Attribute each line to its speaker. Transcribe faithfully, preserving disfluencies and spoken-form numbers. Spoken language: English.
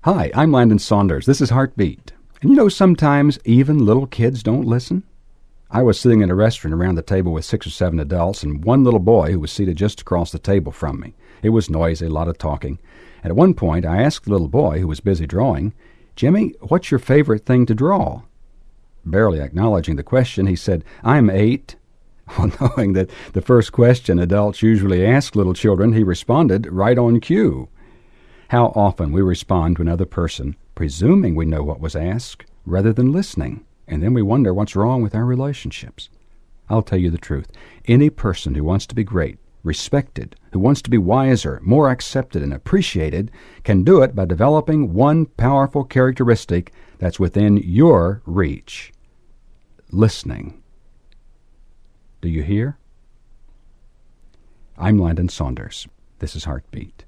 Speaker 1: Hi, I'm Landon Saunders. This is Heartbeat. And you know, sometimes even little kids don't listen. I was sitting in a restaurant around the table with six or seven adults and one little boy who was seated just across the table from me. It was noisy, a lot of talking. And at one point, I asked the little boy who was busy drawing, "Jimmy, what's your favorite thing to draw?" Barely acknowledging the question, he said, "I'm eight." Well, knowing that the first question adults usually ask little children, he responded right on cue. How often we respond to another person, presuming we know what was asked, rather than listening, and then we wonder what's wrong with our relationships. I'll tell you the truth. Any person who wants to be great, respected, who wants to be wiser, more accepted, and appreciated, can do it by developing one powerful characteristic that's within your reach: listening. Do you hear? I'm Landon Saunders. This is Heartbeat.